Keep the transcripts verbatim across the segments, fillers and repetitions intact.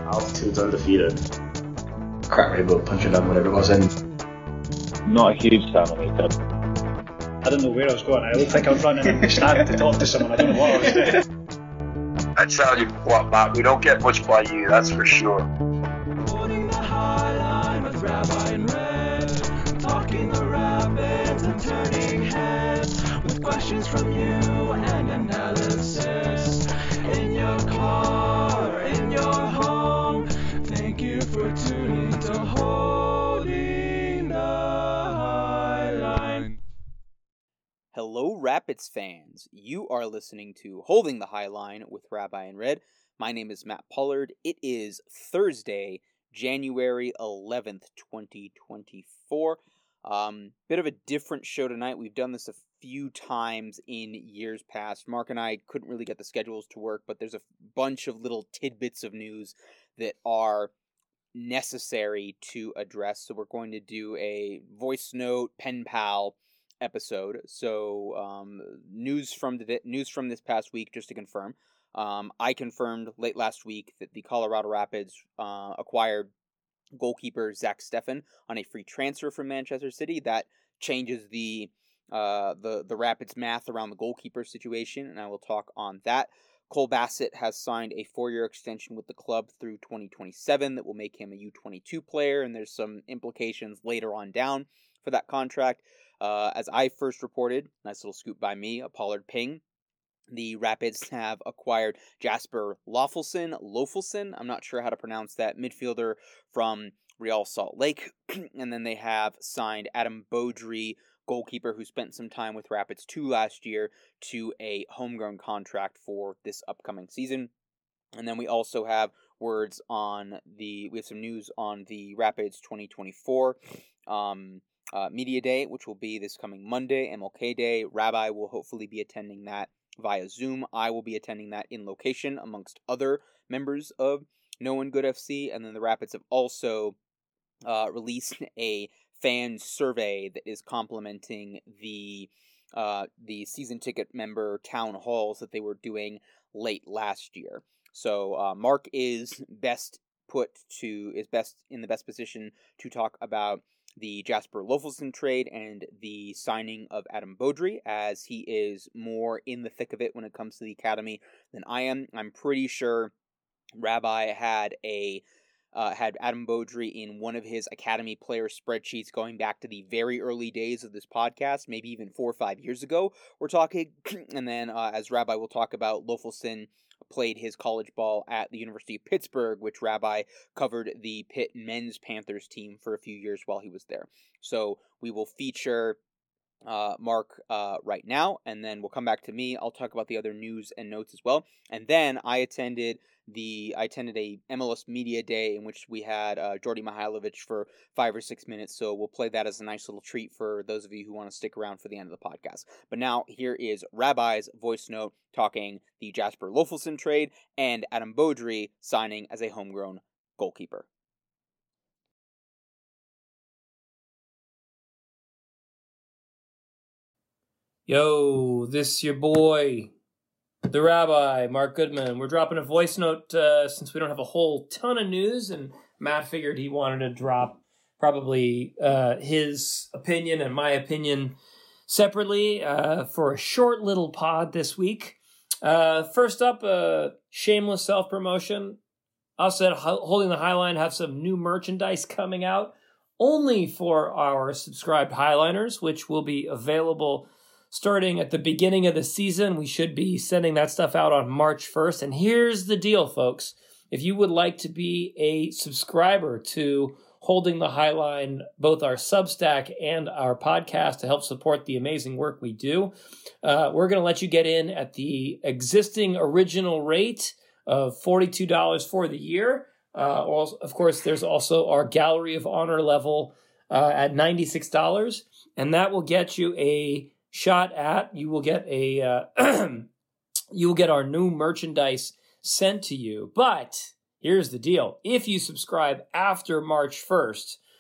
Altitude's undefeated. Crap rainbow punching up whatever it was in. Not a huge fan of it. I don't know where I was going. I looked like I was running in the stand to talk to someone. I don't know what I was doing. I tell you what, Matt, we don't get much by you, that's for sure. Holding the high line with Rabbi and Red, talking the rapids and turning heads, with questions from you and analysis. In your car, or in your home, thank you for tuning to Holding the High Line. Hello, Rapids fans. You are listening to Holding the High Line with Rabbi and Red. My name is Matt Pollard. It is Thursday, January eleventh, twenty twenty-four. Um, bit of a different show tonight. We've done this a few times in years past. Mark and I couldn't really get the schedules to work, but there's a bunch of little tidbits of news that are necessary to address. So we're going to do a voice note, pen pal episode. So um, news from the news from this past week, just to confirm. Um, I confirmed late last week that the Colorado Rapids uh, acquired goalkeeper Zach Steffen on a free transfer from Manchester City. That changes the uh, the the Rapids math around the goalkeeper situation, and I will talk on that. Cole Bassett has signed a four-year extension with the club through twenty twenty-seven that will make him a U twenty-two player, and there's some implications later on down for that contract. Uh, as I first reported, nice little scoop by me, a Pollard ping, the Rapids have acquired Jasper Lofelson, Lofelson, I'm not sure how to pronounce that, midfielder from Real Salt Lake, and then they have signed Adam Beaudry, goalkeeper who spent some time with Rapids two last year, to a homegrown contract for this upcoming season. And then we also have words on the, we have some news on the Rapids twenty twenty-four um, uh, Media Day, which will be this coming Monday, M L K Day. Rabbi will hopefully be attending that via Zoom. I will be attending that in location amongst other members of No One Good F C. And then the Rapids have also uh, released a fan survey that is complementing the uh, the season ticket member town halls that they were doing late last year. So uh, Mark is best put to is best in the best position to talk about the Jasper Lofelson trade and the signing of Adam Beaudry, as he is more in the thick of it when it comes to the academy than I am. I'm pretty sure Rabbi had a uh, had Adam Beaudry in one of his academy player spreadsheets going back to the very early days of this podcast, maybe even four or five years ago. We're talking, and then uh, as Rabbi will talk about, Lofelson played his college ball at the University of Pittsburgh, which Rabbi covered the Pitt men's Panthers team for a few years while he was there. So we will feature uh, Mark uh, right now, and then we'll come back to me. I'll talk about the other news and notes as well. And then I attended the I attended a M L S Media Day in which we had uh, Jordy Mihailovic for five or six minutes. So we'll play that as a nice little treat for those of you who want to stick around for the end of the podcast. But now here is Rabbi's voice note talking the Jasper Lofelson trade and Adam Beaudry signing as a homegrown goalkeeper. Yo, this your boy, the Rabbi, Mark Goodman. We're dropping a voice note uh, since we don't have a whole ton of news, and Matt figured he wanted to drop probably uh, his opinion and my opinion separately uh, for a short little pod this week. Uh, first up, uh, shameless self-promotion. Us at Holding the Highline have some new merchandise coming out only for our subscribed Highliners, which will be available starting at the beginning of the season. We should be sending that stuff out on March first. And here's the deal, folks. If you would like to be a subscriber to Holding the Highline, both our Substack and our podcast, to help support the amazing work we do, uh, we're going to let you get in at the existing original rate of forty-two dollars for the year. Uh, also, of course, there's also our Gallery of Honor level uh, at ninety-six dollars. And that will get you a shot at, you will get a, uh, you will get our new merchandise sent to you. But here's the deal. If you subscribe after March first,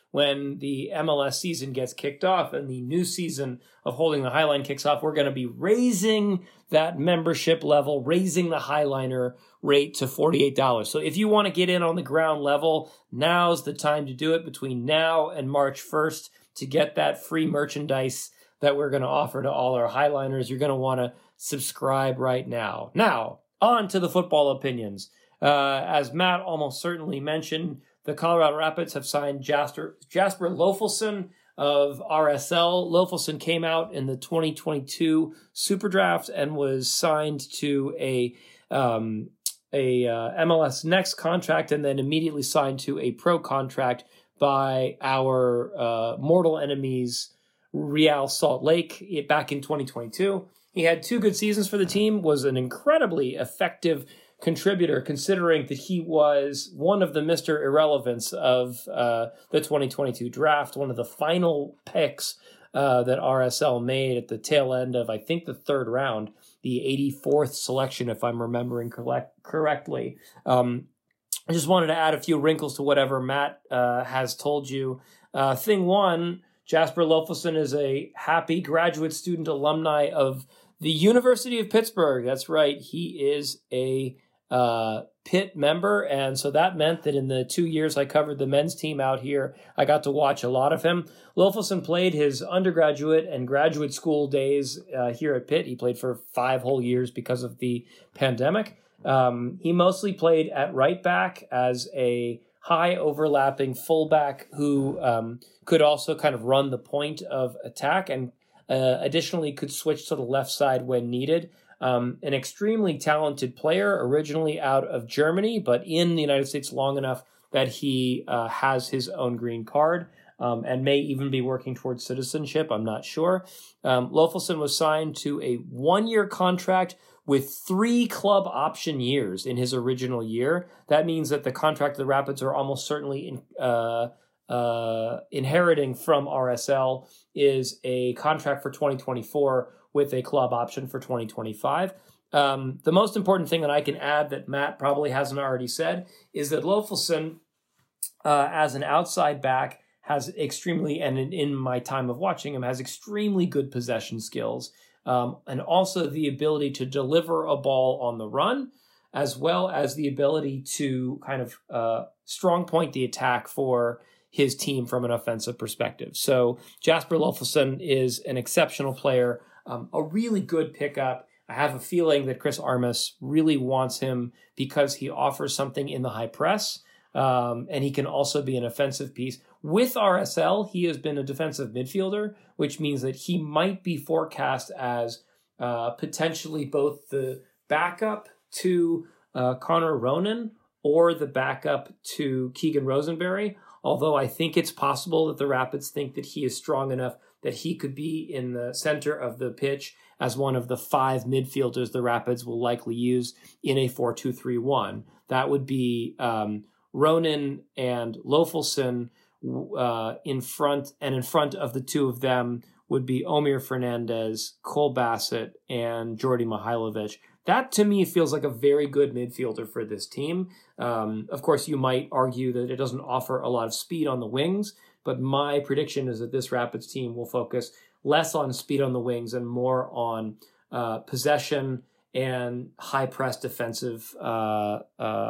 when the M L S season gets kicked off and the new season of Holding the Highline kicks off, we're going to be raising that membership level, raising the Highliner rate to forty-eight dollars. So if you want to get in on the ground level, now's the time to do it between now and March first to get that free merchandise that we're going to offer to all our Highliners. You're going to want to subscribe right now. Now, on to the football opinions. Uh, as Matt almost certainly mentioned, the Colorado Rapids have signed Jasper, Jasper Lofelson of R S L. Lofelson came out in the twenty twenty-two Super Draft and was signed to a um, a uh, M L S Next contract and then immediately signed to a pro contract by our uh, mortal enemies, Real Salt Lake, back in twenty twenty-two. He had two good seasons for the team, was an incredibly effective contributor considering that he was one of the Mister Irrelevance of uh, the twenty twenty-two draft, one of the final picks uh, that R S L made at the tail end of, I think, the third round, the eighty-fourth selection, if I'm remembering correct, correctly. Um, I just wanted to add a few wrinkles to whatever Matt uh, has told you. Uh, thing one, Jasper Lofelson is a happy graduate student alumni of the University of Pittsburgh. That's right. He is a uh, Pitt member. And so that meant that in the two years I covered the men's team out here, I got to watch a lot of him. Lofelson played his undergraduate and graduate school days uh, here at Pitt. He played for five whole years because of the pandemic. Um, he mostly played at right back as a high overlapping fullback who um, could also kind of run the point of attack and uh, additionally could switch to the left side when needed. Um, an extremely talented player, originally out of Germany, but in the United States long enough that he uh, has his own green card um, and may even be working towards citizenship. I'm not sure. Um, Lofelson was signed to a one-year contract with three club option years in his original year. That means that the contract of the Rapids are almost certainly in, uh, uh, inheriting from R S L is a contract for twenty twenty-four with a club option for twenty twenty-five. Um, the most important thing that I can add that Matt probably hasn't already said is that Lofelson, uh, as an outside back, has extremely, and in, in my time of watching him, has extremely good possession skills. Um, and also the ability to deliver a ball on the run, as well as the ability to kind of uh, strong point the attack for his team from an offensive perspective. So Jasper Lofelson is an exceptional player, um, a really good pickup. I have a feeling that Chris Armas really wants him because he offers something in the high press, um, and he can also be an offensive piece. With R S L, he has been a defensive midfielder, which means that he might be forecast as uh, potentially both the backup to uh, Connor Ronan or the backup to Keegan Rosenberry, although I think it's possible that the Rapids think that he is strong enough that he could be in the center of the pitch as one of the five midfielders the Rapids will likely use in a four two three one. That would be um, Ronan and Lofelson, Uh, in front, and in front of the two of them would be Omir Fernandez, Cole Bassett, and Jordy Mihailovic. That, to me, feels like a very good midfielder for this team. Um, of course, you might argue that it doesn't offer a lot of speed on the wings, but my prediction is that this Rapids team will focus less on speed on the wings and more on uh, possession and high-press defensive uh,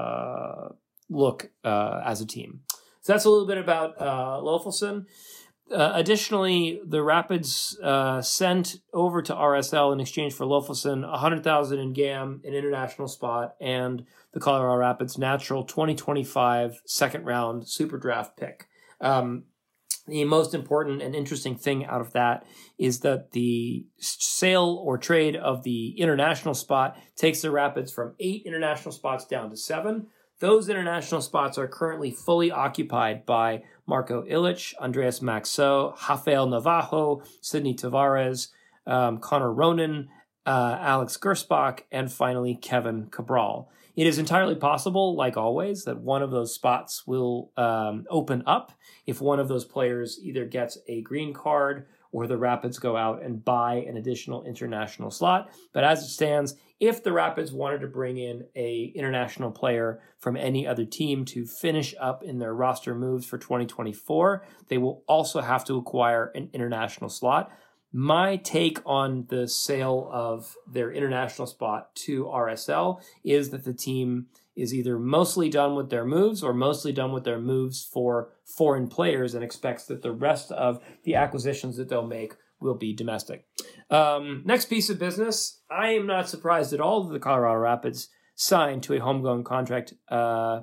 uh, look uh, as a team. So that's a little bit about uh, Lofelson. Uh, additionally, the Rapids uh, sent over to R S L in exchange for Lofelson one hundred thousand dollars in G A M, an international spot, and the Colorado Rapids natural twenty twenty-five second round super draft pick. Um, the most important and interesting thing out of that is that the sale or trade of the international spot takes the Rapids from eight international spots down to seven. Those international spots are currently fully occupied by Marco Illich, Andreas Maxo, Rafael Navajo, Sidney Tavares, um, Connor Ronan, uh, Alex Gersbach, and finally Kevin Cabral. It is entirely possible, like always, that one of those spots will um, open up if one of those players either gets a green card or the Rapids go out and buy an additional international slot. But as it stands, if the Rapids wanted to bring in a international player from any other team to finish up in their roster moves for twenty twenty-four, they will also have to acquire an international slot. My take on the sale of their international spot to R S L is that the team is either mostly done with their moves or mostly done with their moves for foreign players and expects that the rest of the acquisitions that they'll make will be domestic. Um, next piece of business, I am not surprised at all that the Colorado Rapids signed to a homegrown contract uh,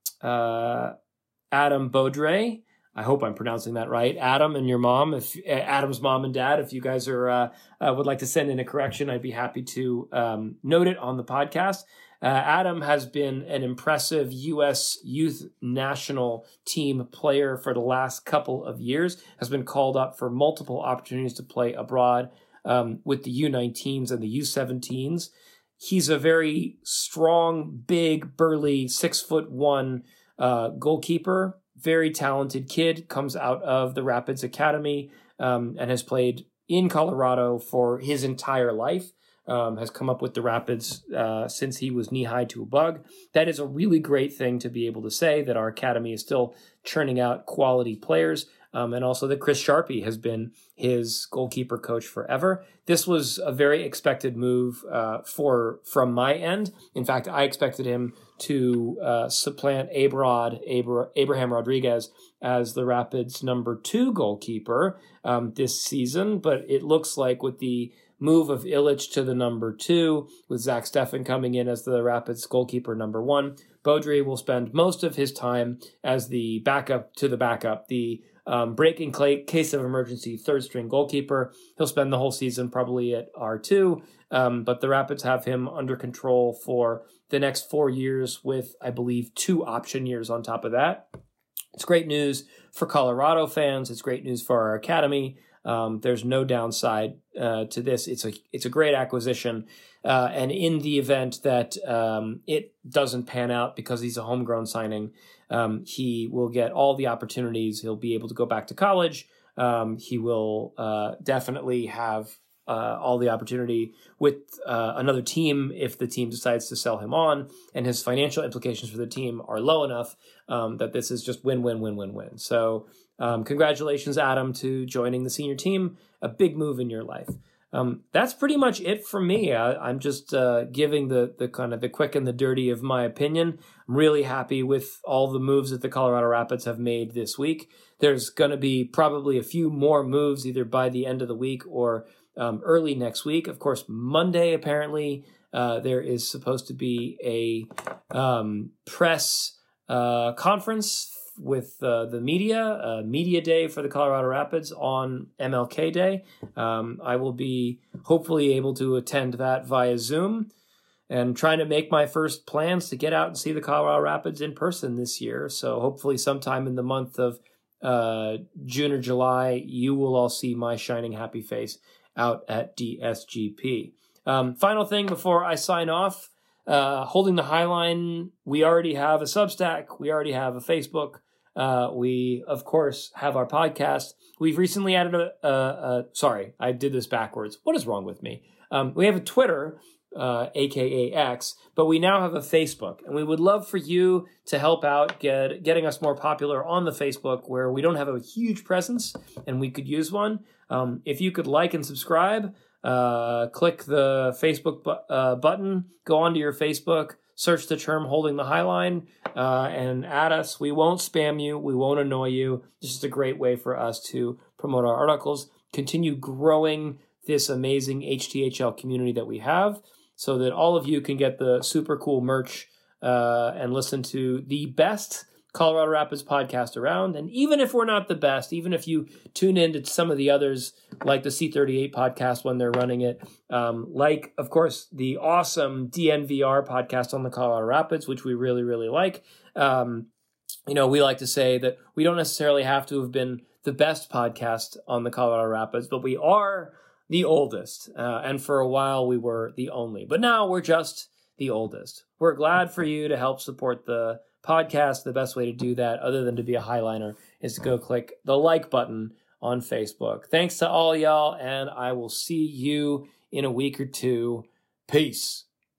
uh, Adam Beaudry. I hope I'm pronouncing that right. Adam and your mom, if uh, Adam's mom and dad, if you guys are uh, uh, would like to send in a correction, I'd be happy to um, note it on the podcast. Uh, Adam has been an impressive U S youth national team player for the last couple of years, has been called up for multiple opportunities to play abroad um, with the U nineteens and the U seventeens. He's a very strong, big, burly, six foot one uh, goalkeeper, very talented kid, comes out of the Rapids Academy um, and has played in Colorado for his entire life. Um, has come up with the Rapids uh, since he was knee-high to a bug. That is a really great thing to be able to say, that our academy is still churning out quality players, um, and also that Chris Sharpie has been his goalkeeper coach forever. This was a very expected move uh, for from my end. In fact, I expected him to uh, supplant Abrod, Abra- Abraham Rodriguez as the Rapids' number two goalkeeper um, this season, but it looks like with the move of Illich to the number two, with Zach Steffen coming in as the Rapids goalkeeper number one, Beaudry will spend most of his time as the backup to the backup, the um, break in case of emergency third string goalkeeper. He'll spend the whole season probably at R two, um, but the Rapids have him under control for the next four years with, I believe, two option years on top of that. It's great news for Colorado fans. It's great news for our academy. Um, there's no downside uh, to this. It's a it's a great acquisition, uh, and in the event that um, it doesn't pan out because he's a homegrown signing, um, he will get all the opportunities. He'll be able to go back to college. Um, he will uh, definitely have uh, all the opportunity with uh, another team if the team decides to sell him on, and his financial implications for the team are low enough um, that this is just win win win win win. So. Um, congratulations, Adam, to joining the senior team. A big move in your life. Um, that's pretty much it for me. I, I'm just uh, giving the the kind of the quick and the dirty of my opinion. I'm really happy with all the moves that the Colorado Rapids have made this week. There's going to be probably a few more moves either by the end of the week or um, early next week. Of course, Monday, apparently, uh, there is supposed to be a um, press uh, conference with uh, the media, uh, media day for the Colorado Rapids on M L K Day. Um, I will be hopefully able to attend that via Zoom and trying to make my first plans to get out and see the Colorado Rapids in person this year. So hopefully sometime in the month of uh, June or July, you will all see my shining happy face out at D S G P. Um, final thing before I sign off, Uh, Holding the Highline, we already have a Substack. We already have a Facebook. Uh, we, of course, have our podcast. We've recently added a, a, a sorry, I did this backwards. What is wrong with me? Um, we have a Twitter, uh, A K A X, but we now have a Facebook. And we would love for you to help out get getting us more popular on the Facebook, where we don't have a huge presence and we could use one. Um, if you could like and subscribe, Uh, click the Facebook bu- uh, button, go onto your Facebook, search the term Holding the Highline, uh, and add us. We won't spam you. We won't annoy you. This is a great way for us to promote our articles, continue growing this amazing H T H L community that we have, so that all of you can get the super cool merch uh, and listen to the best Colorado Rapids podcast around. And even if we're not the best, even if you tune into some of the others, like the C thirty-eight podcast when they're running it, um, like, of course, the awesome D N V R podcast on the Colorado Rapids, which we really, really like. Um, you know, we like to say that we don't necessarily have to have been the best podcast on the Colorado Rapids, but we are the oldest. Uh, and for a while, we were the only. But now we're just the oldest. We're glad for you to help support the podcast. The best way to do that, other than to be a Highliner, is to go click the like button on Facebook. Thanks to all y'all, and I will see you in a week or two. Peace.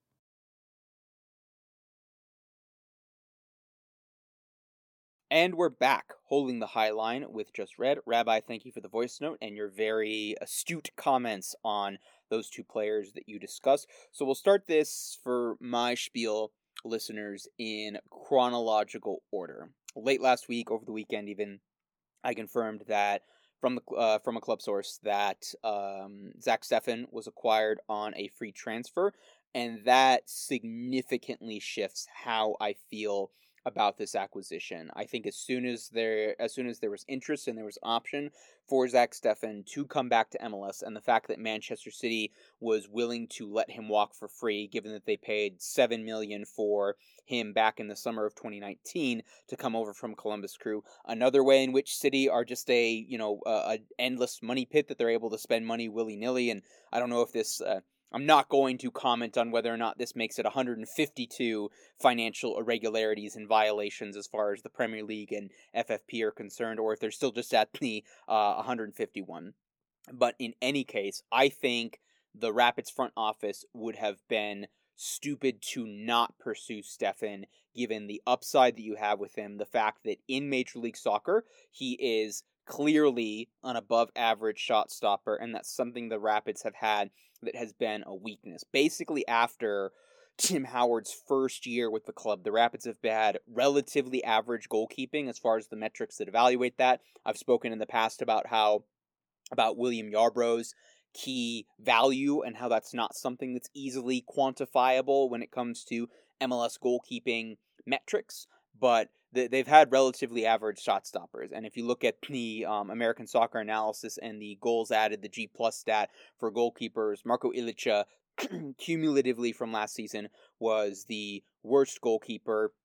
And we're back, holding the high line with Just Red. Rabbi, thank you for the voice note and your very astute comments on those two players that you discussed. So we'll start this for my spiel listeners in chronological order. Late last week, over the weekend even, I confirmed that from the uh, from a club source that um, Zach Steffen was acquired on a free transfer, and that significantly shifts how I feel about this acquisition. I think as soon as there as soon as there was interest and there was option for Zach Steffen to come back to M L S, and the fact that Manchester City was willing to let him walk for free, given that they paid seven million dollars for him back in the summer of twenty nineteen to come over from Columbus Crew. Another way in which City are just a, you know, uh, an endless money pit that they're able to spend money willy-nilly, and I don't know if this uh, I'm not going to comment on whether or not this makes it one hundred fifty-two financial irregularities and violations as far as the Premier League and F F P are concerned, or if they're still just at the uh, one hundred fifty-one. But in any case, I think the Rapids front office would have been stupid to not pursue Steffen, given the upside that you have with him, the fact that in Major League Soccer, he is clearly an above-average shot stopper, and that's something the Rapids have had that has been a weakness. Basically, after Tim Howard's first year with the club, the Rapids have had relatively average goalkeeping as far as the metrics that evaluate that. I've spoken in the past about how, about William Yarbrough's key value and how that's not something that's easily quantifiable when it comes to M L S goalkeeping metrics, but they've had relatively average shot stoppers. And if you look at the um, American Soccer Analysis and the goals added, the G plus stat for goalkeepers, Marko Ilića, cumulatively from last season, was the worst goalkeeper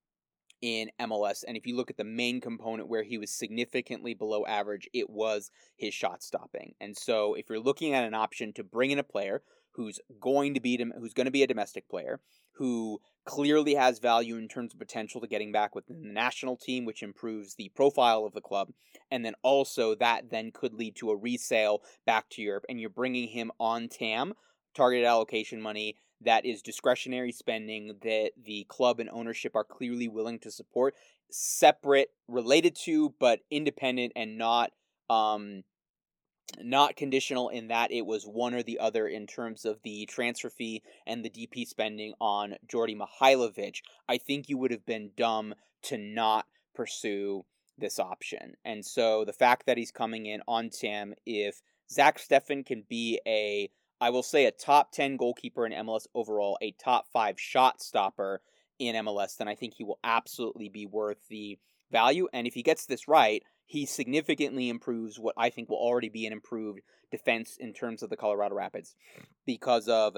in M L S. And if you look at the main component where he was significantly below average, it was his shot stopping. And so if you're looking at an option to bring in a player who's going to be who's going to be a domestic player, who clearly has value in terms of potential to getting back within the national team, which improves the profile of the club, and then also that then could lead to a resale back to Europe, and you're bringing him on T A M, targeted allocation money, that is discretionary spending that the club and ownership are clearly willing to support, separate, related to, but independent and not um, not conditional in that it was one or the other in terms of the transfer fee and the D P spending on Djordje Mihailovic. I think you would have been dumb to not pursue this option. And so the fact that he's coming in on T A M, if Zach Steffen can be a, I will say, a top ten goalkeeper in M L S overall, a top five shot stopper in M L S, then I think he will absolutely be worth the value. And if he gets this right, he significantly improves what I think will already be an improved defense in terms of the Colorado Rapids, because of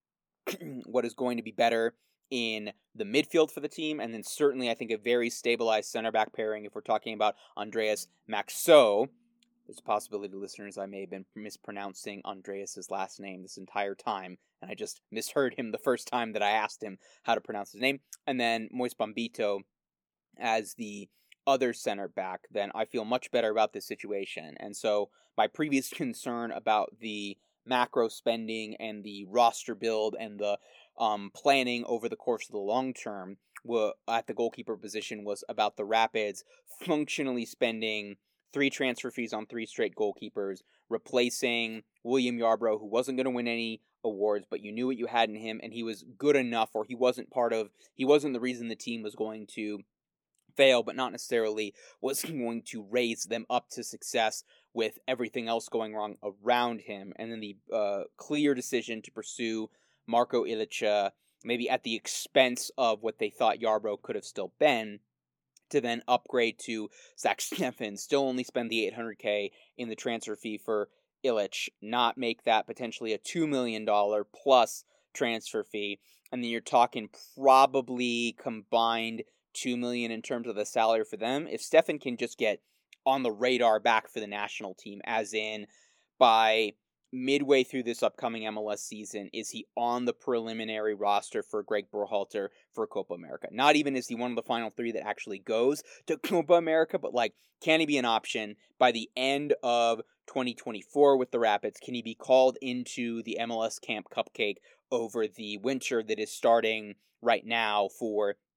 what is going to be better in the midfield for the team, and then certainly I think a very stabilized center back pairing if we're talking about Andreas Maxsø. There's a possibility, listeners, I may have been mispronouncing Andreas' last name this entire time, and I just misheard him the first time that I asked him how to pronounce his name. And then Moise Bombito as the other center back, then I feel much better about this situation. And so my previous concern about the macro spending and the roster build and the um, planning over the course of the long term were, at the goalkeeper position, was about the Rapids functionally spending three transfer fees on three straight goalkeepers, replacing William Yarbrough, who wasn't going to win any awards, but you knew what you had in him, and he was good enough, or he wasn't part of, he wasn't the reason the team was going to fail, but not necessarily was going to raise them up to success with everything else going wrong around him. And then the uh, clear decision to pursue Marko Ilića, maybe at the expense of what they thought Yarbrough could have still been, to then upgrade to Zach Steffen, still only spend the eight hundred K in the transfer fee for Ilić, not make that potentially a two million dollars plus transfer fee, and then you're talking probably combined two million dollars in terms of the salary for them. If Steffen can just get on the radar back for the national team, as in by midway through this upcoming M L S season, is he on the preliminary roster for Greg Berhalter for Copa America? Not even is he one of the final three that actually goes to Copa America, but like, can he be an option by the end of twenty twenty-four with the Rapids? Can he be called into the M L S Camp Cupcake over the winter that is starting right now for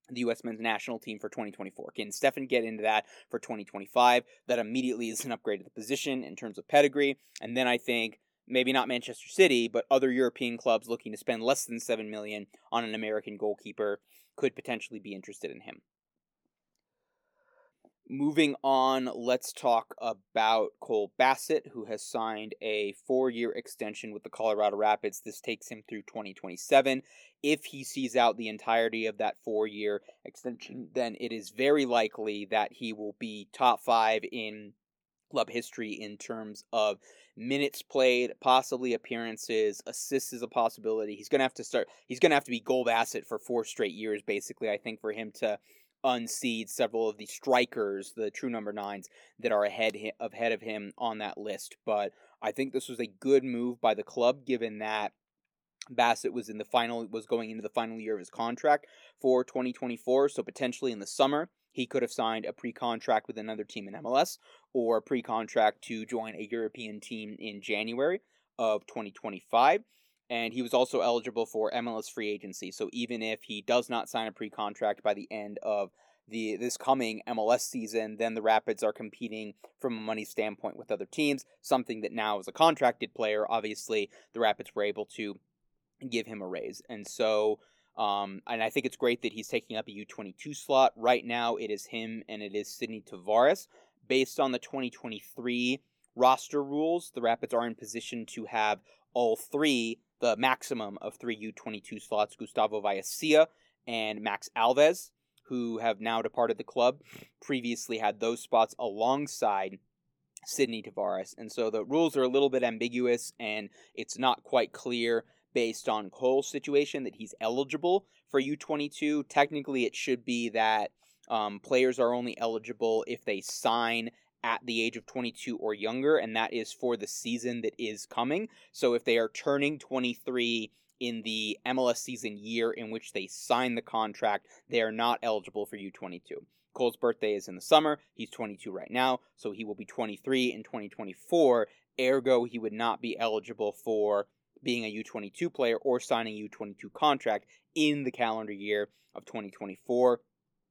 the U S men's national team for twenty twenty-four. Can Stefan get into that for twenty twenty-five? That immediately is an upgrade to the position in terms of pedigree. And then I think maybe not Manchester City, but other European clubs looking to spend less than seven million dollars on an American goalkeeper could potentially be interested in him. Moving on, let's talk about Cole Bassett, who has signed a four-year extension with the Colorado Rapids. This takes him through twenty twenty-seven. If he sees out the entirety of that four-year extension, then it is very likely that he will be top five in club history in terms of minutes played, possibly appearances, assists is a possibility. He's going to have to start, he's going to have to be Cole Bassett for four straight years, basically, I think, for him to unseed several of the strikers, the true number nines, that are ahead ahead of him on that list. But I think this was a good move by the club, given that Bassett was in the final, was going into the final year of his contract for twenty twenty-four. So potentially in the summer, he could have signed a pre-contract with another team in M L S, or a pre-contract to join a European team in January of twenty twenty-five. And he was also eligible for M L S free agency. So even if he does not sign a pre-contract by the end of the this coming M L S season, then the Rapids are competing from a money standpoint with other teams, something that now as a contracted player, obviously the Rapids were able to give him a raise. And so, um, and I think it's great that he's taking up a U twenty-two slot. Right now it is him and it is Sidney Tavares. Based on the twenty twenty-three roster rules, the Rapids are in position to have all three, the maximum of three U twenty-two slots, Gustavo Vallecilla and Max Alves, who have now departed the club, previously had those spots alongside Sidney Tavares. And so the rules are a little bit ambiguous, and it's not quite clear based on Cole's situation that he's eligible for U twenty-two. Technically, it should be that um, players are only eligible if they sign at the age of twenty-two or younger, and that is for the season that is coming. So if they are turning twenty-three in the M L S season year in which they sign the contract, they are not eligible for U twenty-two. Cole's birthday is in the summer. He's twenty-two right now, so he will be twenty-three in twenty twenty-four. Ergo, he would not be eligible for being a U twenty-two player or signing a U twenty-two contract in the calendar year of twenty twenty-four.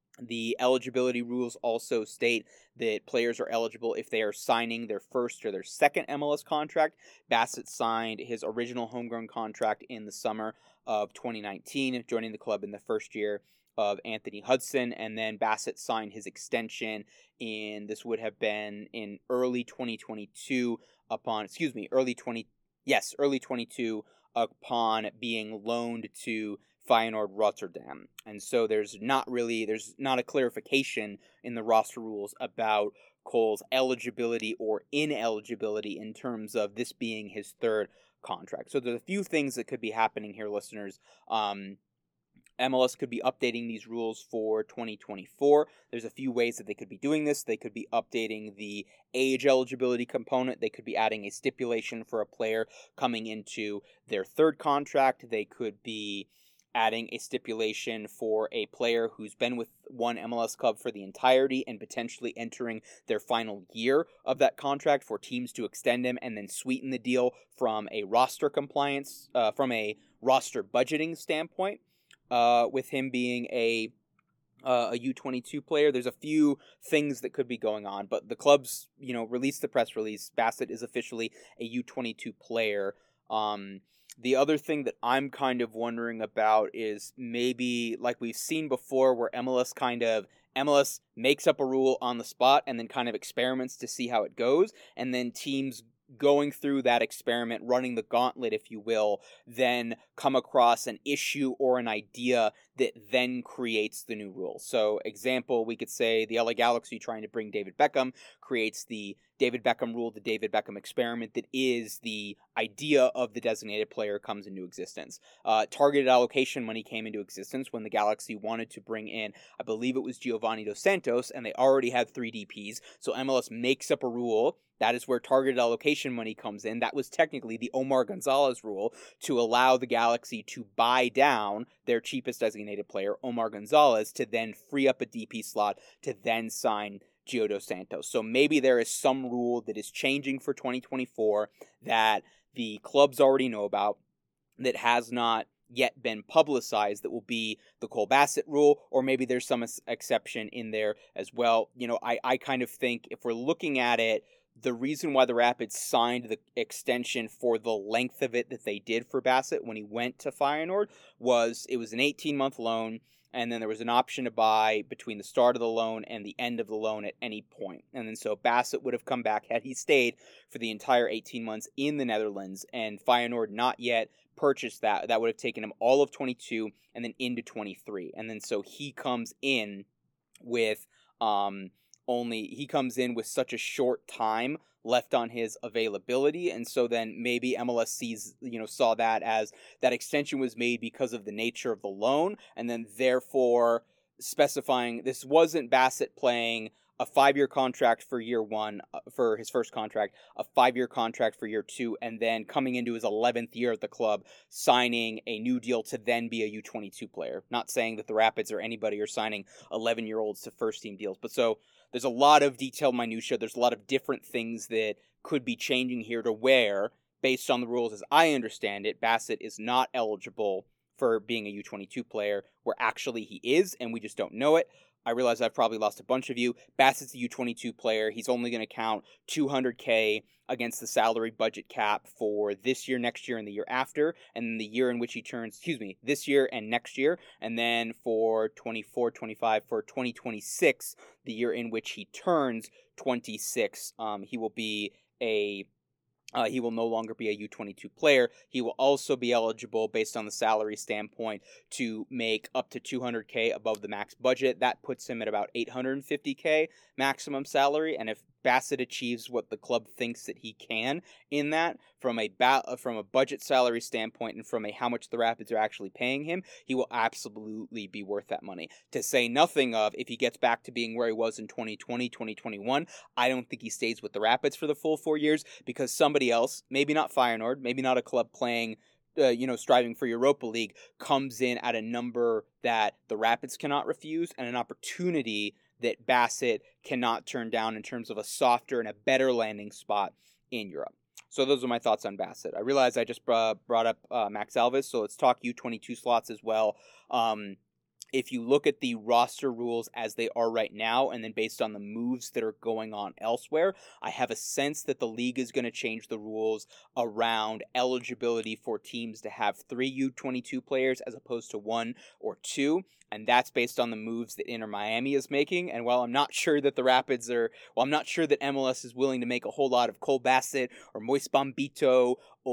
The eligibility rules also state that players are eligible if they are signing their first or their second M L S contract. Bassett signed his original homegrown contract in the summer of twenty nineteen, joining the club in the first year of Anthony Hudson, and then Bassett signed his extension in, this would have been in early twenty twenty-two upon, excuse me, early twenty, yes, early twenty-two upon being loaned to Feyenoord Rotterdam. And so there's not really, there's not a clarification in the roster rules about Cole's eligibility or ineligibility in terms of this being his third contract. So there's a few things that could be happening here, listeners. Um, M L S could be updating these rules for twenty twenty-four. There's a few ways that they could be doing this. They could be updating the age eligibility component. They could be adding a stipulation for a player coming into their third contract. They could be adding a stipulation for a player who's been with one M L S club for the entirety and potentially entering their final year of that contract for teams to extend him and then sweeten the deal from a roster compliance, uh, from a roster budgeting standpoint. Uh, with him being a uh, a U twenty-two player, there's a few things that could be going on, but the club's, you know, released the press release. Bassett is officially a U twenty-two player. Um, the other thing that I'm kind of wondering about is maybe, like we've seen before, where M L S kind of M L S makes up a rule on the spot and then kind of experiments to see how it goes, and then teams going through that experiment, running the gauntlet, if you will, then come across an issue or an idea that then creates the new rule. So, example, we could say the L A Galaxy trying to bring David Beckham creates the David Beckham rule, the David Beckham experiment that is the idea of the designated player comes into existence. Uh, targeted allocation money came into existence when the Galaxy wanted to bring in, I believe it was Giovanni Dos Santos, and they already had three D Ps, so M L S makes up a rule. That is where targeted allocation money comes in. That was technically the Omar Gonzalez rule to allow the Galaxy to buy down their cheapest designated player, Omar Gonzalez, to then free up a D P slot to then sign Gio Dos Santos. So maybe there is some rule that is changing for twenty twenty-four that the clubs already know about, that has not yet been publicized that will be the Cole Bassett rule, or maybe there's some ex- exception in there as well. You know, I, I kind of think if we're looking at it, the reason why the Rapids signed the extension for the length of it that they did for Bassett when he went to Feyenoord was it was an eighteen-month loan, and then there was an option to buy between the start of the loan and the end of the loan at any point. And then so Bassett would have come back had he stayed for the entire eighteen months in the Netherlands, and Feyenoord not yet purchased that. That would have taken him all of twenty-two and then into twenty-three. And then so he comes in with um only he comes in with such a short time left on his availability, and so then maybe M L S sees, you know, saw that as that extension was made because of the nature of the loan, and then therefore specifying this wasn't Bassett playing a five-year contract for year one uh, for his first contract, a five-year contract for year two, and then coming into his eleventh year at the club, signing a new deal to then be a U twenty-two player. Not saying that the Rapids or anybody are signing eleven-year-olds to first-team deals, but so there's a lot of detailed minutia. There's a lot of different things that could be changing here to where, based on the rules as I understand it, Bassett is not eligible for being a U twenty-two player, where actually he is, and we just don't know it. I realize I've probably lost a bunch of you. Bassett's a U twenty-two player. He's only going to count two hundred K against the salary budget cap for this year, next year, and the year after, and then the year in which he turns, excuse me, this year and next year, and then for twenty-four, twenty-five, for twenty twenty-six, the year in which he turns twenty-six, um, he will be a Uh, he will no longer be a U twenty-two player. He will also be eligible, based on the salary standpoint, to make up to two hundred K above the max budget. That puts him at about eight hundred fifty K maximum salary. And if Bassett achieves what the club thinks that he can in that, from a ba- from a budget salary standpoint and from a how much the Rapids are actually paying him, he will absolutely be worth that money. To say nothing of if he gets back to being where he was in twenty twenty, twenty twenty-one, I don't think he stays with the Rapids for the full four years because somebody else, maybe not Feyenoord, maybe not a club playing, uh, you know, striving for Europa League, comes in at a number that the Rapids cannot refuse and an opportunity that Bassett cannot turn down in terms of a softer and a better landing spot in Europe. So those are my thoughts on Bassett. I realize I just uh, brought up uh, Max Alves, so let's talk U twenty-two slots as well. Um, if you look at the roster rules as they are right now, and then based on the moves that are going on elsewhere, I have a sense that the league is going to change the rules around eligibility for teams to have three U twenty-two players as opposed to one or two. And that's based on the moves that Inter Miami is making. And while I'm not sure that the Rapids are, well, I'm not sure that M L S is willing to make a whole lot of Cole Bassett or Moise Bombito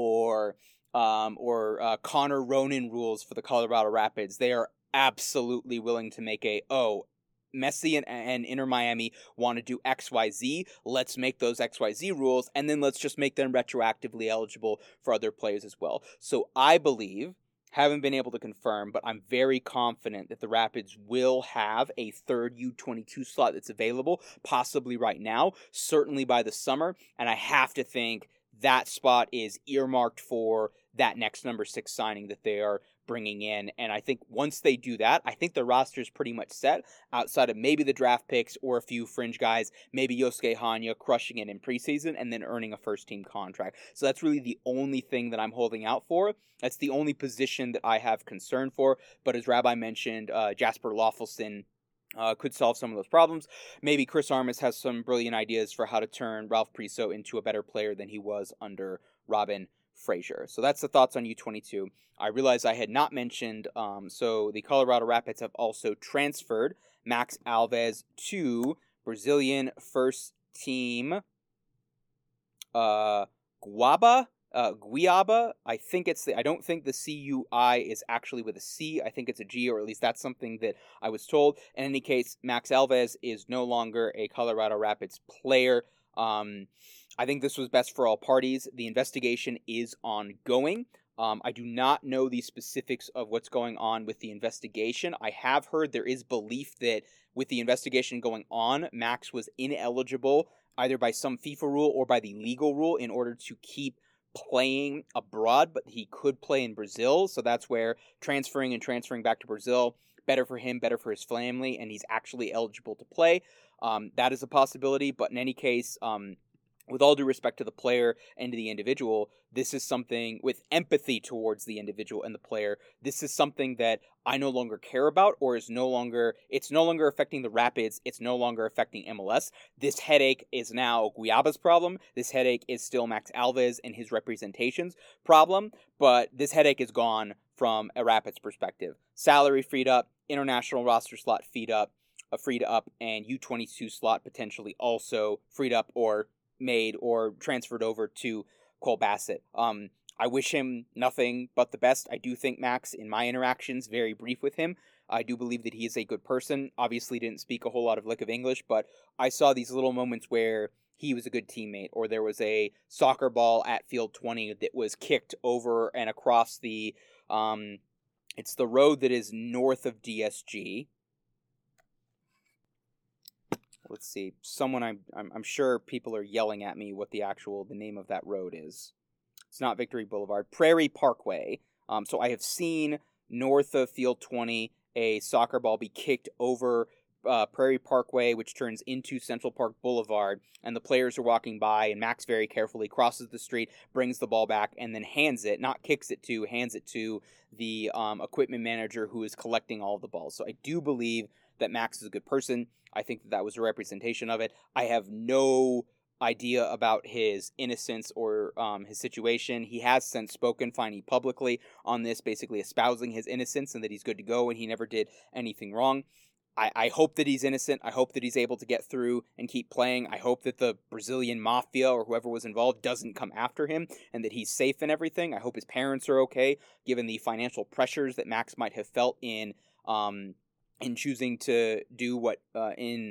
or um, or uh, Connor Ronan rules for the Colorado Rapids, they are absolutely willing to make a, oh, Messi and, and Inter Miami want to do X Y Z, let's make those X Y Z rules, and then let's just make them retroactively eligible for other players as well. So I believe, haven't been able to confirm, but I'm very confident that the Rapids will have a third U twenty-two slot that's available, possibly right now, certainly by the summer, and I have to think that spot is earmarked for that next number six signing that they are bringing in. And I think once they do that, I think the roster is pretty much set outside of maybe the draft picks or a few fringe guys, maybe Yosuke Hanya crushing it in preseason and then earning a first team contract. So that's really the only thing that I'm holding out for. That's the only position that I have concern for. But as Rabbi mentioned, uh, Jasper Loffelson Uh, could solve some of those problems. Maybe Chris Armas has some brilliant ideas for how to turn Ralph Priso into a better player than he was under Robin Fraser. So that's the thoughts on U twenty-two. I realized I had not mentioned, um, so the Colorado Rapids have also transferred Max Alves to Brazilian first team uh, Guaba. Uh, Guiaba, I think it's the, I don't think the C U I is actually with a C. I think it's a G, or at least that's something that I was told. In any case, Max Alves is no longer a Colorado Rapids player. Um, I think this was best for all parties. The investigation is ongoing. Um, I do not know the specifics of what's going on with the investigation. I have heard there is belief that with the investigation going on, Max was ineligible either by some FIFA rule or by the legal rule in order to keep playing abroad, but he could play in Brazil, so that's where transferring and transferring back to Brazil, better for him, better for his family, and he's actually eligible to play. Um, that is a possibility, but in any case, um, with all due respect to the player and to the individual, this is something with empathy towards the individual and the player. This is something that I no longer care about, or is no longer, it's no longer affecting the Rapids. It's no longer affecting M L S. This headache is now Guayaba's problem. This headache is still Max Alves and his representation's problem, but this headache is gone from a Rapids perspective. Salary freed up, international roster slot freed up, uh, freed up, and U twenty-two slot potentially also freed up or made or transferred over to Cole Bassett. Um, I wish him nothing but the best. I do think Max, in my interactions, very brief with him, I do believe that he is a good person. Obviously didn't speak a whole lot of lick of English, but I saw these little moments where he was a good teammate, or there was a soccer ball at field twenty that was kicked over and across the, um, it's the road that is north of D S G. Let's see. Someone, I'm, I'm I'm sure people are yelling at me what the actual the name of that road is. It's not Victory Boulevard. Prairie Parkway. Um, so I have seen north of Field twenty a soccer ball be kicked over uh, Prairie Parkway, which turns into Central Park Boulevard, and the players are walking by, and Max very carefully crosses the street, brings the ball back, and then hands it, not kicks it to, hands it to the um, equipment manager who is collecting all of the balls. So I do believe that Max is a good person. I think that that was a representation of it. I have no idea about his innocence or um, his situation. He has since spoken finally publicly on this, basically espousing his innocence and that he's good to go and he never did anything wrong. I, I hope that he's innocent. I hope that he's able to get through and keep playing. I hope that the Brazilian mafia or whoever was involved doesn't come after him and that he's safe and everything. I hope his parents are okay, given the financial pressures that Max might have felt in um, in choosing to do what uh, in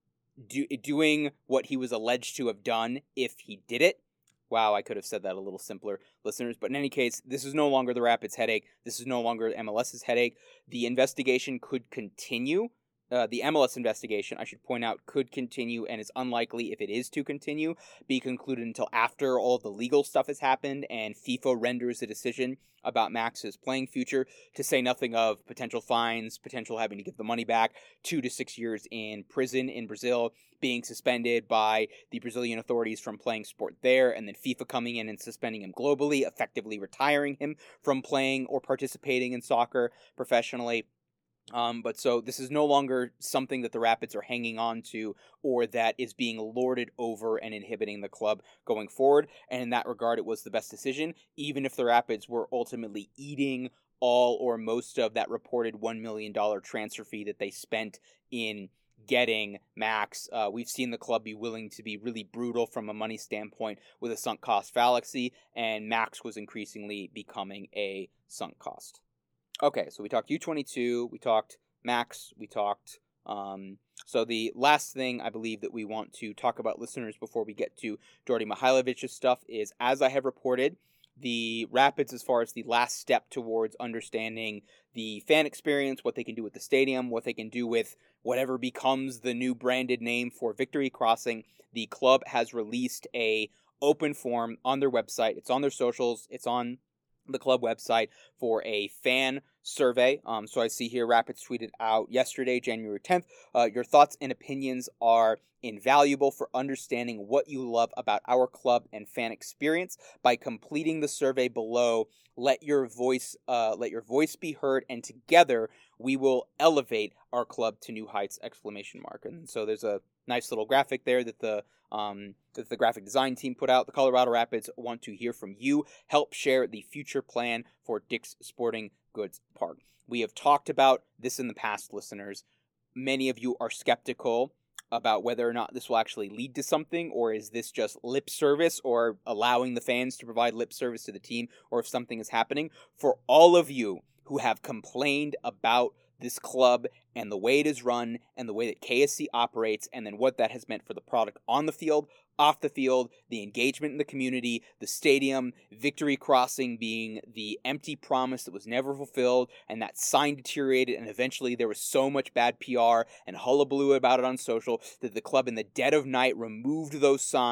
do, doing what he was alleged to have done if he did it. Wow, I could have said that a little simpler, listeners. But in any case, this is no longer the Rapids' headache. This is no longer MLS's headache. The investigation could continue. Uh, the M L S investigation, I should point out, could continue and is unlikely, if it is to continue, be concluded until after all the legal stuff has happened and FIFA renders a decision about Max's playing future, to say nothing of potential fines, potential having to give the money back, two to six years in prison in Brazil, being suspended by the Brazilian authorities from playing sport there, and then FIFA coming in and suspending him globally, effectively retiring him from playing or participating in soccer professionally. Um, but so this is no longer something that the Rapids are hanging on to or that is being lorded over and inhibiting the club going forward. And in that regard, it was the best decision, even if the Rapids were ultimately eating all or most of that reported one million dollars transfer fee that they spent in getting Max. Uh, we've seen the club be willing to be really brutal from a money standpoint with a sunk cost fallacy, and Max was increasingly becoming a sunk cost. Okay, so we talked U twenty-two, we talked Max, we talked, um, so the last thing I believe that we want to talk about, listeners, before we get to Djordje Mihailovic's stuff is, as I have reported, the Rapids, as far as the last step towards understanding the fan experience, what they can do with the stadium, what they can do with whatever becomes the new branded name for Victory Crossing, the club has released a open form on their website. It's on their socials, it's on the club website for a fan survey. Um, so I see here Rapids tweeted out yesterday, January tenth, uh, your thoughts and opinions are invaluable for understanding what you love about our club and fan experience. By completing the survey below, let your voice uh, let your voice be heard, and together we will elevate our club to new heights, exclamation mark. And so there's a nice little graphic there that the um, that the graphic design team put out. The Colorado Rapids want to hear from you. Help share the future plan for Dick's Sporting Goods Park. We have talked about this in the past, listeners. Many of you are skeptical about whether or not this will actually lead to something, or is this just lip service or allowing the fans to provide lip service to the team, or if something is happening. For all of you who have complained about this club and the way it is run and the way that K S C operates, and then what that has meant for the product on the field, off the field, the engagement in the community, the stadium, Victory Crossing being the empty promise that was never fulfilled, and that sign deteriorated, and eventually there was so much bad P R and hullabaloo about it on social that the club in the dead of night removed those signs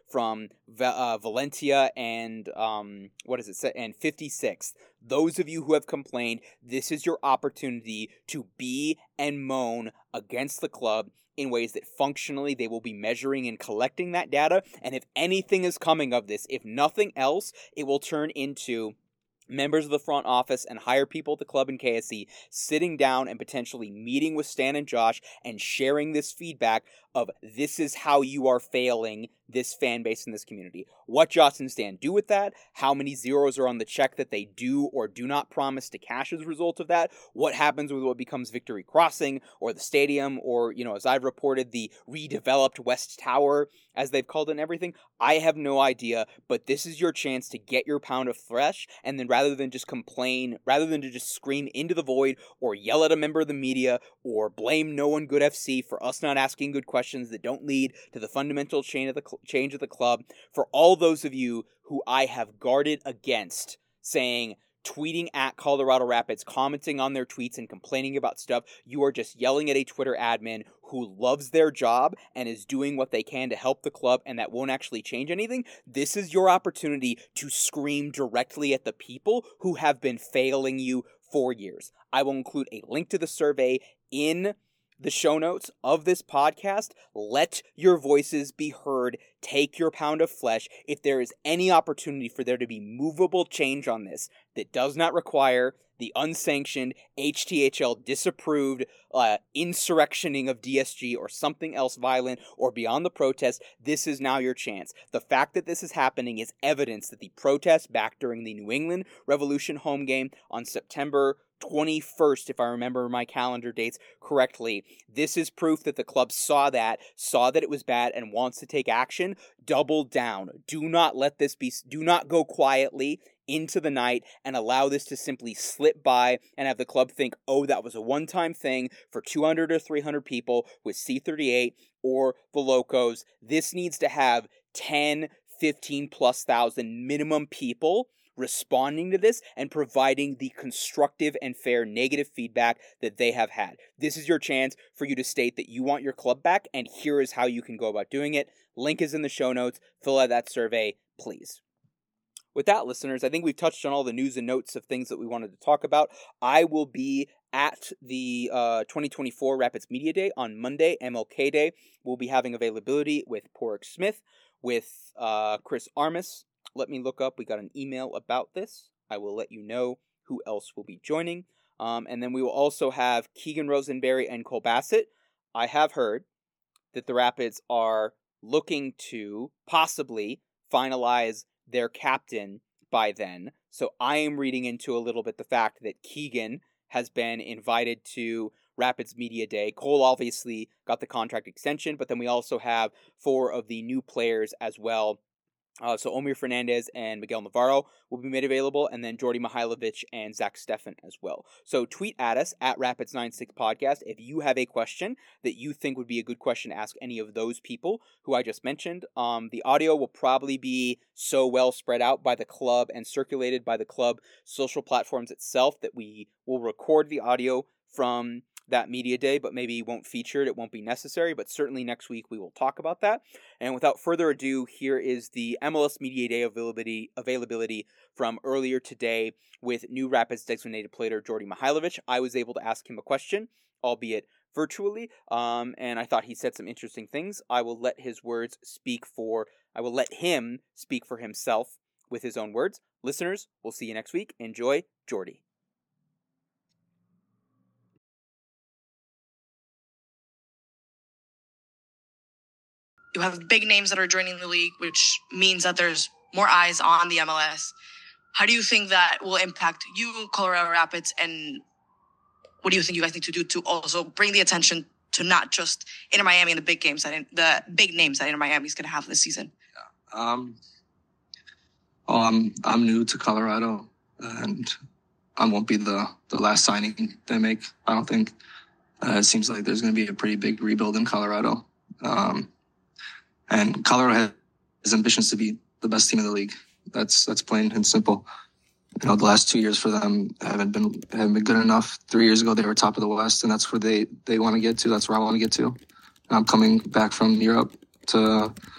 from uh, Valentia and um, what is it? And fifty-sixth. Those of you who have complained, this is your opportunity to be and moan against the club in ways that functionally they will be measuring and collecting that data. And if anything is coming of this, if nothing else, it will turn into members of the front office and higher people at the club in K S E sitting down and potentially meeting with Stan and Josh and sharing this feedback of this is how you are failing this fan base in this community. What Josh and Stan do with that, how many zeros are on the check that they do or do not promise to cash as a result of that, what happens with what becomes Victory Crossing or the stadium or, you know, as I've reported, the redeveloped West Tower, as they've called it and everything. I have no idea, but this is your chance to get your pound of flesh, and then rather than just complain, rather than to just scream into the void or yell at a member of the media or blame No One Good F C for us not asking good questions that don't lead to the fundamental change of the cl- change of the club, for all those of you who I have guarded against saying, tweeting at Colorado Rapids, commenting on their tweets and complaining about stuff, you are just yelling at a Twitter admin who loves their job and is doing what they can to help the club, and that won't actually change anything. This is your opportunity to scream directly at the people who have been failing you for years. I will include a link to the survey in the show notes of this podcast. Let your voices be heard. Take your pound of flesh. If there is any opportunity for there to be movable change on this that does not require the unsanctioned, H T H L disapproved uh, insurrectioning of D S G or something else violent or beyond the protest, this is now your chance. The fact that this is happening is evidence that the protest back during the New England Revolution home game on September twenty-first, if I remember my calendar dates correctly, this is proof that the club saw that, saw that it was bad, and wants to take action. Double down. Do not let this be, do not go quietly into the night and allow this to simply slip by and have the club think, oh, that was a one-time thing for two hundred or three hundred people with C thirty-eight or the Locos. This needs to have ten, fifteen plus thousand minimum people responding to this and providing the constructive and fair negative feedback that they have had. This is your chance for you to state that you want your club back, and here is how you can go about doing it. Link is in the show notes. Fill out that survey, please. With that, listeners, I think we've touched on all the news and notes of things that we wanted to talk about. I will be at the uh, twenty twenty-four Rapids Media Day on Monday, M L K Day. We'll be having availability with Porrick Smith, with uh, Chris Armas. Let me look up. We got an email about this. I will let you know who else will be joining. Um, and then we will also have Keegan Rosenberry and Cole Bassett. I have heard that the Rapids are looking to possibly finalize their captain by then. So I am reading into a little bit the fact that Keegan has been invited to Rapids Media Day. Cole obviously got the contract extension, but then we also have four of the new players as well. Uh, so Omir Fernandez and Miguel Navarro will be made available, and then Jordy Mihailovic and Zach Steffen as well. So tweet at us, at Rapids ninety-six Podcast, if you have a question that you think would be a good question to ask any of those people who I just mentioned. Um, the audio will probably be so well spread out by the club and circulated by the club social platforms itself that we will record the audio from that media day, but maybe won't feature it. It won't be necessary, but certainly next week we will talk about that. And without further ado, here is the M L S Media Day availability availability from earlier today with new Rapids designated player Jordy Mihailovic. I was able to ask him a question, albeit virtually, um, and I thought he said some interesting things. I will let his words speak for, I will let him speak for himself with his own words. Listeners, we'll see you next week. Enjoy, Jordy. You have big names that are joining the league, which means that there's more eyes on the M L S. How do you think that will impact you, Colorado Rapids, and what do you think you guys need to do to also bring the attention to not just Inter Miami and the big games, that the big names that Inter Miami is going to have this season? Yeah. Um, oh, I'm I'm new to Colorado, and I won't be the, the last signing they make. I don't think. Uh, it seems like there's going to be a pretty big rebuild in Colorado. Um, And Colorado has ambitions to be the best team in the league. That's that's plain and simple. You know, the last two years for them haven't been haven't been good enough. Three years ago, they were top of the West, and that's where they, they want to get to. That's where I want to get to. And I'm coming back from Europe to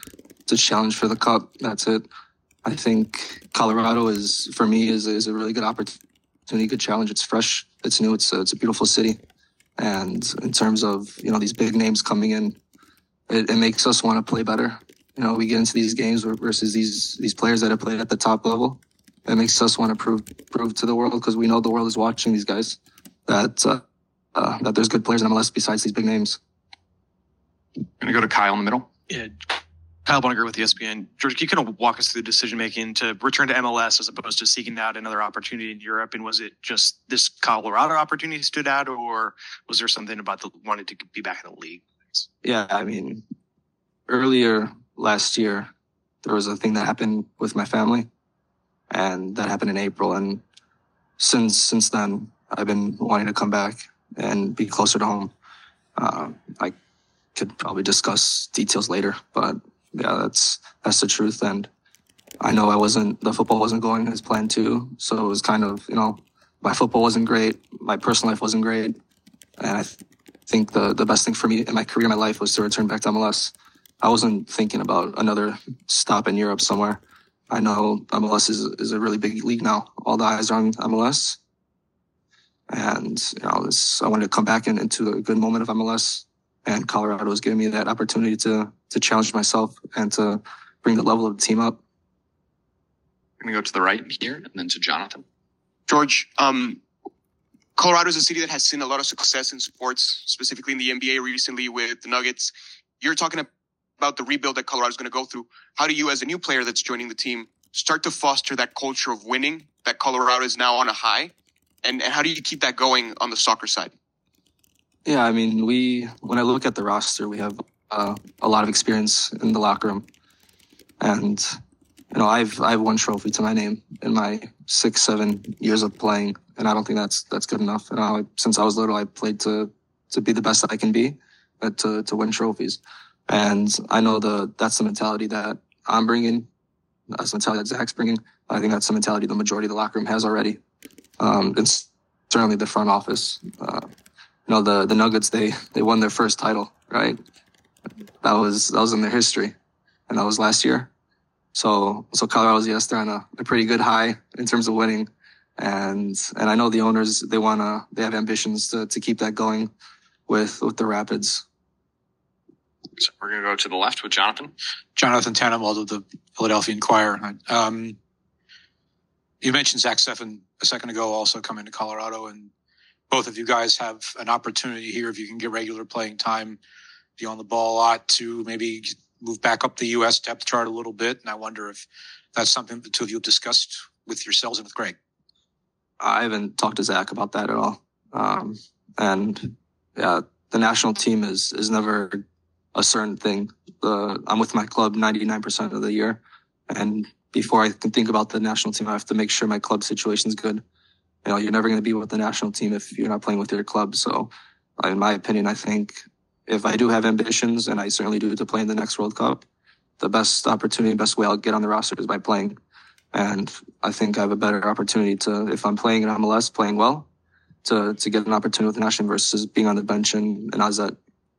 to challenge for the cup. That's it. I think Colorado is, for me, is, is a really good opportunity, good challenge. It's fresh. It's new. It's a, it's a beautiful city. And in terms of, you know, these big names coming in, it, it makes us want to play better. You know, we get into these games versus these, these players that have played at the top level. It makes us want to prove, prove to the world, because we know the world is watching these guys, that, uh, uh, that there's good players in M L S besides these big names. Going to go to Kyle in the middle. Yeah. Kyle Bonneger with E S P N. George, can you kind of walk us through the decision-making to return to M L S as opposed to seeking out another opportunity in Europe? And was it just this Colorado opportunity stood out, or was there something about the wanting to be back in the league? Yeah, I mean, earlier last year, there was a thing that happened with my family, and that happened in April. And since since then, I've been wanting to come back and be closer to home. Uh, I could probably discuss details later, but yeah, that's that's the truth. And I know I wasn't, the football wasn't going as planned too. So it was kind of, you know, my football wasn't great. My personal life wasn't great. And I th- think the, the best thing for me in my career, my life, was to return back to M L S. I wasn't thinking about another stop in Europe somewhere. I know M L S is, is a really big league now. All the eyes are on M L S. And, you know, this, I wanted to come back in, into a good moment of M L S. And Colorado was giving me that opportunity to to challenge myself and to bring the level of the team up. I'm going to go to the right here and then to Jonathan. George, um, Colorado is a city that has seen a lot of success in sports, specifically in the N B A recently with the Nuggets. You're talking about the rebuild that Colorado is going to go through. How do you, as a new player that's joining the team, start to foster that culture of winning that Colorado is now on a high? And, and how do you keep that going on the soccer side? Yeah, I mean, we, when I look at the roster, we have uh, a lot of experience in the locker room. And, you know, I've, I've won trophy to my name in my six, seven years of playing. And I don't think that's, that's good enough. You know, since I was little, I played to, to be the best that I can be, but to, to win trophies. And I know the, that's the mentality that I'm bringing. That's the mentality that Zach's bringing. I think that's the mentality the majority of the locker room has already. Um, and certainly the front office. Uh, You know, the, the Nuggets, they, they won their first title, right? That was, that was in their history. And that was last year. So, so Colorado's, yes, they're on a, a pretty good high in terms of winning. And, and I know the owners, they want to, they have ambitions to, to keep that going with, with the Rapids. So we're going to go to the left with Jonathan. Jonathan Tannenwald of the Philadelphia Inquirer. Um, you mentioned Zach Steffen a second ago also coming to Colorado, and both of you guys have an opportunity here, if you can get regular playing time, be on the ball a lot, to maybe move back up the U S depth chart a little bit. And I wonder if that's something the two of you have discussed with yourselves and with Greg. I haven't talked to Zach about that at all. Um, and yeah, the national team is, is never a certain thing. The, I'm with my club ninety-nine percent of the year. And before I can think about the national team, I have to make sure my club situation is good. You know, you're never going to be with the national team if you're not playing with your club. So, in my opinion, I think if I do have ambitions, and I certainly do, to play in the next World Cup, the best opportunity, best way I'll get on the roster is by playing. And I think I have a better opportunity to, if I'm playing in M L S, playing well, to to get an opportunity with the national versus being on the bench in, in A Z.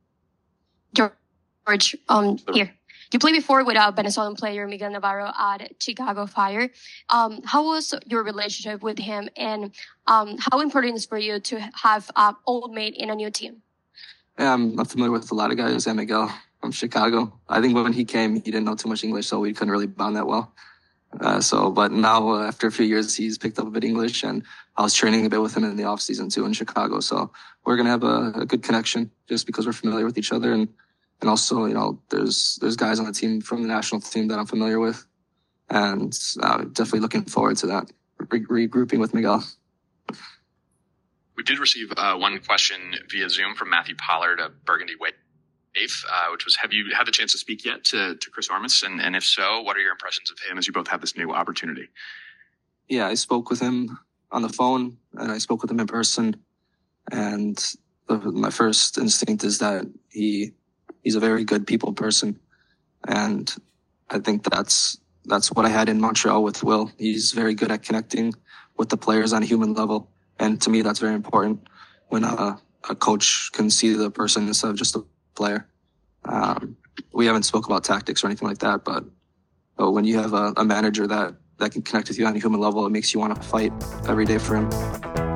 George, um, here. You played before with a Venezuelan player, Miguel Navarro, at Chicago Fire. Um, how was your relationship with him, and um, how important is it for you to have an old mate in a new team? Yeah, I'm, I'm familiar with a lot of guys. And Miguel from Chicago. I think when he came, he didn't know too much English, so we couldn't really bond that well. Uh, so, but now uh, after a few years, he's picked up a bit of English, and I was training a bit with him in the off season too in Chicago. So we're gonna have a, a good connection just because we're familiar with each other, and and also, you know, there's there's guys on the team from the national team that I'm familiar with, and uh, definitely looking forward to that re- regrouping with Miguel. We did receive uh, one question via Zoom from Matthew Pollard of Burgundy Wave, uh, which was, have you had the chance to speak yet to, to Chris Armas? And, and if so, what are your impressions of him as you both have this new opportunity? Yeah, I spoke with him on the phone, and I spoke with him in person. And the, my first instinct is that he he's a very good people person. And I think that's that's what I had in Montreal with Will. He's very good at connecting with the players on a human level. And to me, that's very important when a, a coach can see the person instead of just a player. Um, we haven't spoke about tactics or anything like that, but, but when you have a, a manager that, that can connect with you on a human level, it makes you want to fight every day for him.